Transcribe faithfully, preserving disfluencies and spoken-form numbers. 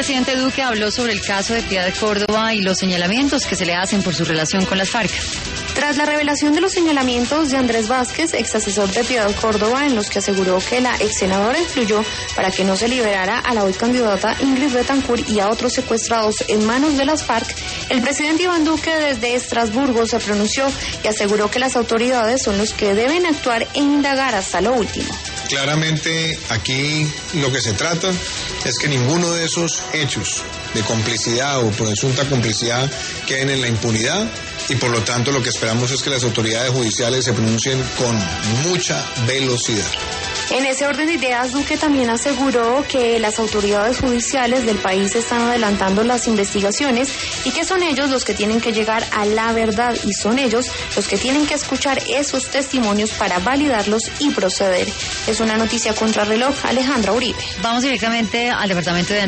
presidente Duque habló sobre el caso de Piedad Córdoba y los señalamientos que se le hacen por su relación con las FARC. Tras la revelación de los señalamientos de Andrés Vázquez, ex asesor de Piedad Córdoba, en los que aseguró que la ex senadora influyó para que no se liberara a la hoy candidata Ingrid Betancourt y a otros secuestrados en manos de las FARC, el presidente Iván Duque desde Estrasburgo se pronunció y aseguró que las autoridades son los que deben actuar e indagar hasta lo último. Claramente aquí lo que se trata es que ninguno de esos hechos de complicidad o presunta complicidad queden en la impunidad y por lo tanto lo que esperamos es que las autoridades judiciales se pronuncien con mucha velocidad. En ese orden de ideas, Duque también aseguró que las autoridades judiciales del país están adelantando las investigaciones y que son ellos los que tienen que llegar a la verdad y son ellos los que tienen que escuchar esos testimonios para validarlos y proceder. Es una noticia contrarreloj. Alejandra Uribe. Vamos directamente al departamento de